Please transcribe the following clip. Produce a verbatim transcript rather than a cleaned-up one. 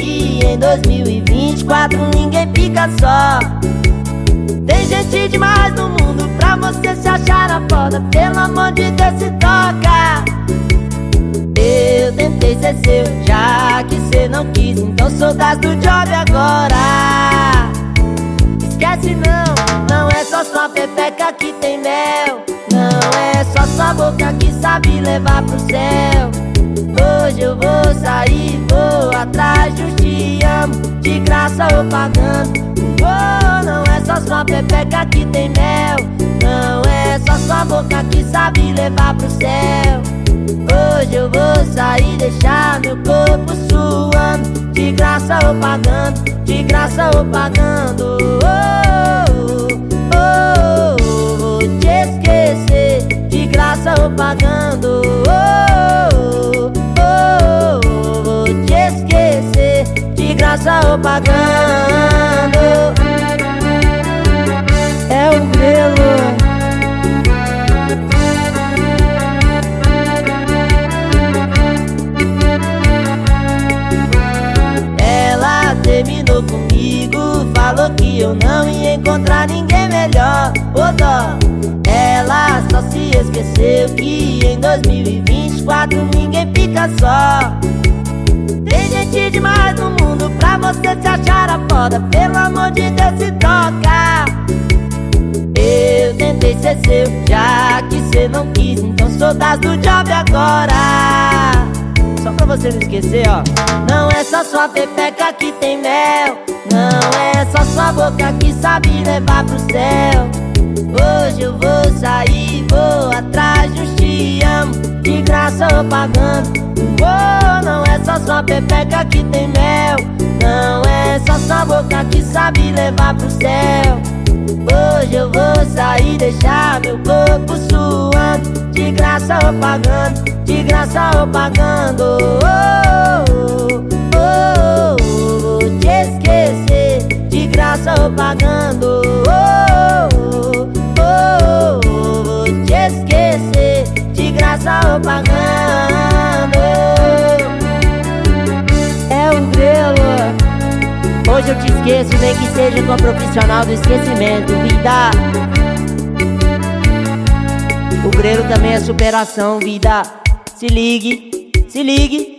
que em dois mil e vinte e quatro ninguém fica só. Tem gente demais no mundo pra você se achar a foda. Pelo amor de Deus, se toca. Eu tentei ser seu, já que cê não quis, então sou das do job agora. Esquece não, não é só sua pepeca que tem mel. Não é só sua boca que sabe levar pro céu. Hoje eu vou sair, vou atrás de um te amo, de graça ou pagando. Oh, não é só sua pepeca que tem mel. Não é só sua boca que sabe levar pro céu. Hoje eu vou sair, deixar meu corpo suando, de graça ou pagando, de graça ou pagando. Oh, oh, oh, oh, vou te esquecer, de graça ou pagando. Oh, oh, oh, oh, vou te esquecer, de graça ou pagando. É o Grelo. Terminou comigo, falou que eu não ia encontrar ninguém melhor. Ô dó, ela só se esqueceu que em dois mil e vinte e quatro ninguém fica só. Tem gente demais no mundo pra você se achar a foda. Pelo amor de Deus, se toca. Eu tentei ser seu, já que cê não quis, então sou das do job agora. Só pra você não esquecer, ó. Não é só sua pepeca que tem mel. Não é só sua boca que sabe levar pro céu. Hoje eu vou sair, vou atrás de um te amo, de graça ou pagando. Oh, não é só sua pepeca que tem mel. Não é só sua boca que sabe levar pro céu. Hoje eu vou sair, deixar meu corpo suando, de graça ou pagando, de graça ou pagando. Oh, oh, oh, oh, vou te esquecer, de graça ou pagando. Oh, oh, oh, oh, vou te esquecer, de graça ou pagando. É o Grelo. Hoje eu te esqueço, nem que seja com a profissional do esquecimento, vida. O Grelo também é superação, vida. Se ligue, se ligue.